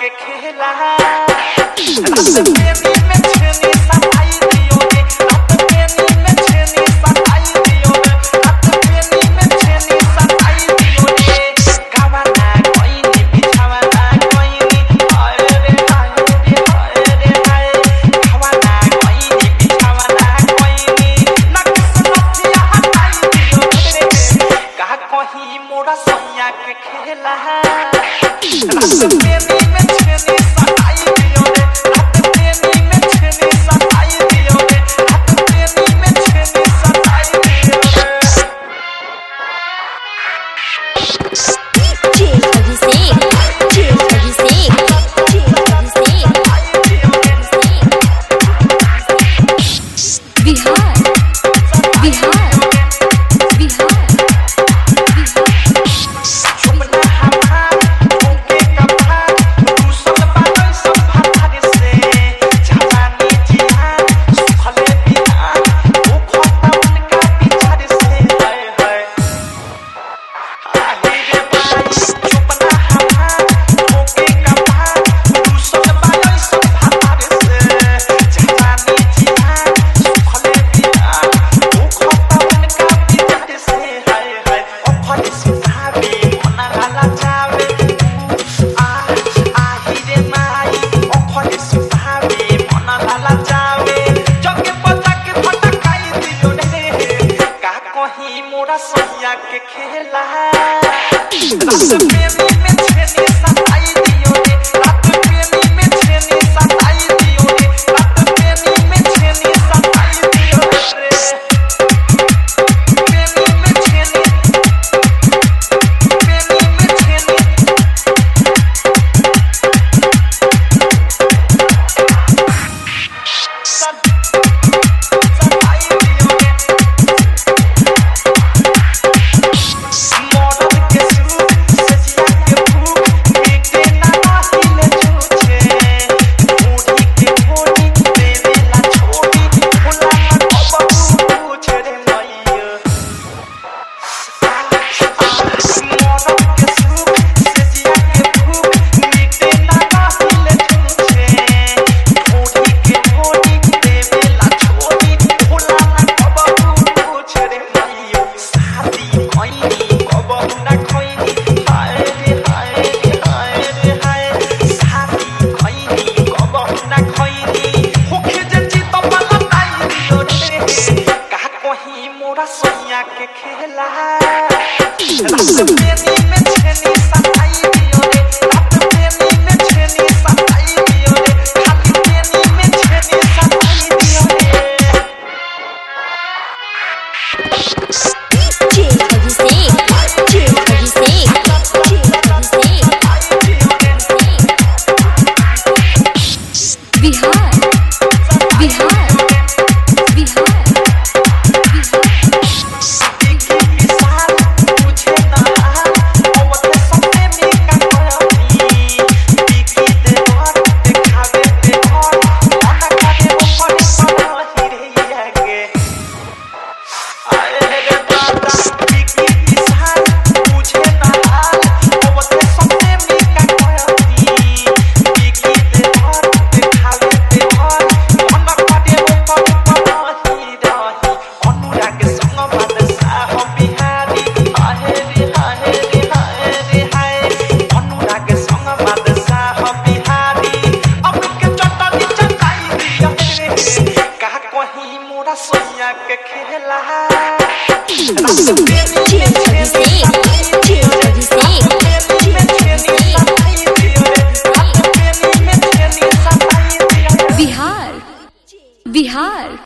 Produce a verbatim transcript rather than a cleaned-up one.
के खेला रात प्रेमी में छेनी सताई दियो रे रात प्रेमी में छेनी सताई दियो रे रात प्रेमी में छेनी सताई दियो रे गावाना कोइनी बिछावाना कोइनी हाय रे हाय रे हाय रे हाय गावाना कोइनी बिछावाना कोइनी नक्स नथिया हटाई दियो रे का कहीं मोरा सैया के खेला रात प्रेमी में छेनी सताई दियो रे रात प्रेमी में छेनी सताई दियो रे रात प्रेमी में छेनी सताई दियो रे DJ Abhishek DJ Abhishek DJ Abhishek Bihar Bihar Bihar चुपना हमार ओके कपा दूसर बाल सब भाग से जवानी जिया सुखले बिना वो खोता उनका बिचार से हाय हाय आही रे भाई चुपना हमार ओके कपा दूसर बाल सब भाग से जवानी जिया सुखले बिना वो खोता उनका बिचार से हाय हाय ओफर से भाभी मना लाला जावे आ आही रे माई ओफर से भाभी मना लाला जावे जगे बजा के फटकाई दियो रे का कहीं मोरा सैया के खेला रात प्रेमी में छेनी सताई दियो रे रात प्रेमी में छेनी सताई दियो रे रात प्रेमी में छेनी सताई दियो रे प्रेमी में छेनी प्रेमी में छेनी सत सताई दियो रे मॉडल के सूट सजिया के फूल बेटे ना हिले छूछे बूढ़ी के बूढ़ी देवेला छोड़ी फुला बबू पूछे रे मैया मॉडल के सूट सजिया के फूल बेटे ना हिले छूछे बूढ़ी के बूढ़ी देवेला छोड़ी फुला बबू पूछे रे मैया शादी कोइनी कबहू ना खोइनी हाय रे हाय रे हाय रे हाय शादी कोइनी कबहू ना खोइनी होखे जे चित पलटाई दियो रे का कहीं मोरा सैया के खेला रात प्रेमी में छेनी सताई दियो रे रात प्रेमी में छेनी सताई दियो रे खाली प्रेमी में छेनी सताई दियो रे DJ Abhishek DJ Abhishek DJ Abhishek Bihar Bihar Bihar देखी विशाल मुझे ना ओवत सपने में का कोई देखी दे और दिखावे दे और मना करे वो पड़े पड़ा ही रे आगे आए रे दादा देखी विशाल मुझे ना ओवत सपने में का कोई देखी दे और दिखावे दे और मना करे वो पड़े पड़ा ही रही अनुराग संग बादशाह बिहारी हाय रे हाय रे हाय रे हाय अनुराग संग बादशाह बिहारी अब के चटनी चटाई दिया रे का कहीं मोरा सैया के खेला रात प्रेमी में छेनी सताई दियो रे रात प्रेमी में छेनी सताई दियो रे रात प्रेमी में छेनी सताई दियो रे बिहार बिहार